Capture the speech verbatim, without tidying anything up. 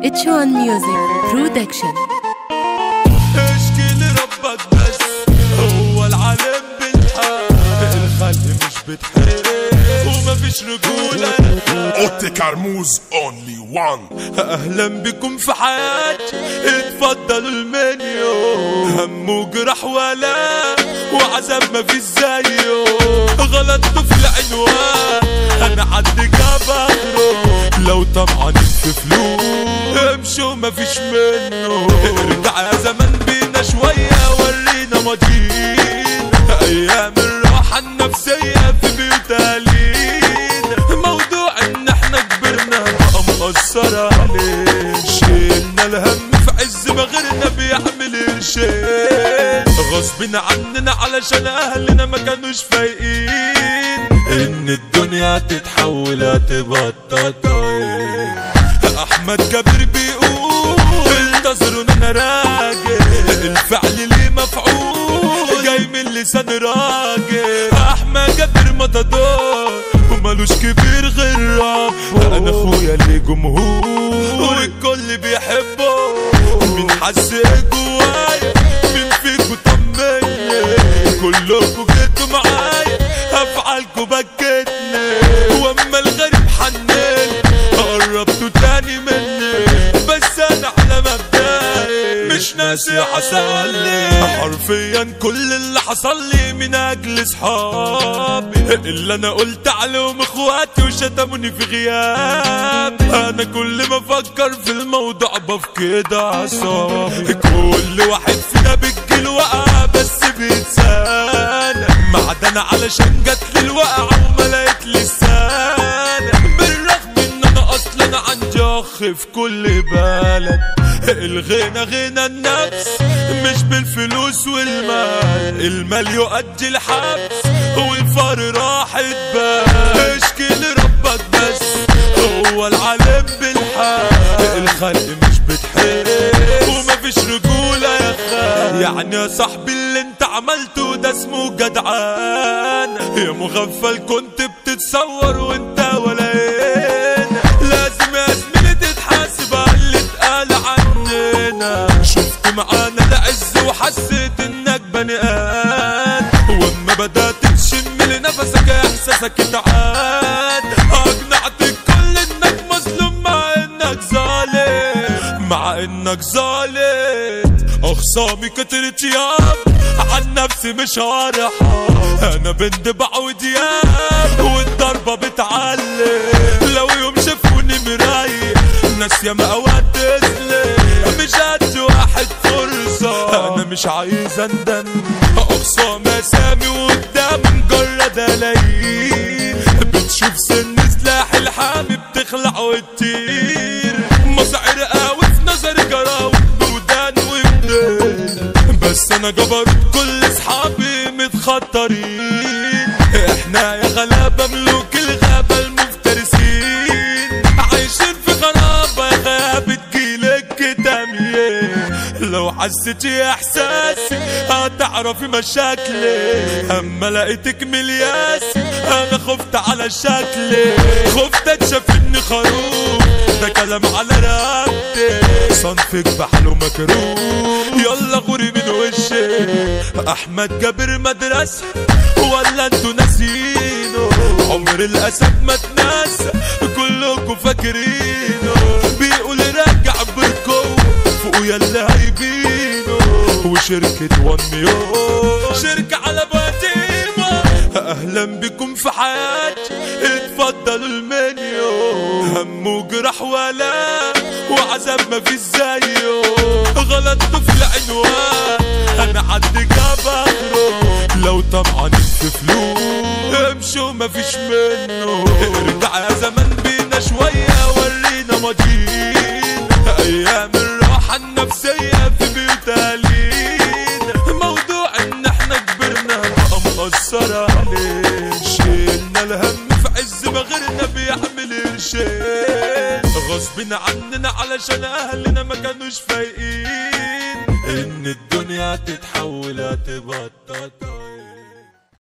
اتش وان ميوزك برودكشن. اشكي لربك بس هو العالم بالحق، الخلق مش بتحب ومفيش رجولة. اوتي كرموز اونلي وان. اهلا بكم في حياتي، اتفضلوا المنيو. هم وجرح ولا وعذاب مفيش زيه، غلطت في العنوان انا عندي كبره. لو طمعانين في فلوس امشوا مفيش منه. ارجع يا زمان بينا شوية ورينا ماضيين، ايام الراحة النفسية في بيوت اهالينا. موضوع ان احنا كبرنا بقى مأثر عليه، شيلنا الهم في عز ما غيرنا بيحمل قرشين غصب عننا علشان اهلنا ما كانوش فايقين ان الدنيا تتحول هتبطل. احمد كبير بيقول انتظروا انا راجل، الفعل ليه مفعول جاي من لسان راجل. احمد كبير متدور ومالوش كبير غير رب، انا اخويا ليه جمهور والكل بيحبه. مين حس جوايا مين فيكوا طمني، كلكوا جيتوا معايا افعالكوا بكتني. واما الغريب حنين قربتوا تاني مني، بس انا على مبدأي مش ناسي حصل لي. حرفيا كل اللي حصل لي من اجل صحابي اللي انا قلت عليهم اخواتي وشتموني في غيابي. انا كل ما افكر في الموضوع بفقد اعصابي. كل واحد فينا بتجيله وقعه بس بيتساند، معدن علشان جاتلي الوقعه وما لقيت لسان. بالرغم ان انا اصلا عندي اخ في كل بلد. الغنى غنى النفس مش بالفلوس والمال، المال يؤدي الحبس والفار راح يتبان. اشكي لربك بس هو العالم بالحق، الخلق مش بتحب ومفيش رجولة يا خال. يعني يا صاحبي اللي انت عملته ده اسمه جدعان، يا مغفل كنت بتتصور وانت ولا هنا. لازم يا زميلي تتحاسب على اللي اتقال عننا. شفت معانا العز وحسيت انك بني ادم، واما بدأت تشم لنفسك احساسك اتعاد. اقنعت الكل انك مظلوم مع انك ظالم، مع انك ظالم. اخصامي كترت ياب عن نفسي مش هرحم، انا بندبع ودياب والضربة بتعلم. لو يوم شافوني مرايق ناس ياما اوقات تسلم، مش هدي واحد فرصة انا مش عايز اندم. اخصام اسامي وقدام مجرد الاقيه، بتشوف سن سلاح الحامي بتخلع وتطير. مصاعر قوي في نظري جراوي ودان وبدين، بس انا جبروت كل اصحابي متخطرين. احنا يا غلابة ملوك الغابة المفترسين، عايشين في خرابة يا غابة جيلك تميين. لو حسيتي احساسي هتعرفي مشاكلي، اما لقيتك ملياسي انا خفت على شكلي. خفت اتشافني خروف ده كلام على رقبتي، صنفك بحاله مكروه يلا غوري من وشي. احمد جابر مدرسة ولا انتوا ناسينه، عمر الاسد ما اتنسى كلكوا فاكرينه. بيقول راجع بالقوة فوقوا يلا هيبينه، وشركة وان ميو شركة على باتيمة. اهلا بكم في حياتي، اتفضلوا المنيو. هم وجرح ولا وعذاب مفيش زيه، غلطت في العنوان انا عندي كبره. لو طمعانين في فلوس امشوا مفيش منه. ارجع يا زمان بينا شوية ورينا ماضيين، ايام الراحة النفسية في بيوت اهالينا. موضوع ان احنا كبرنا بقى مأثر عليه، شيلنا الهم في عز ما غيرنا بيحمل قرشين غصب عننا علشان اهلنا ما كانوش فايقين ان الدنيا تتحول هتبطل.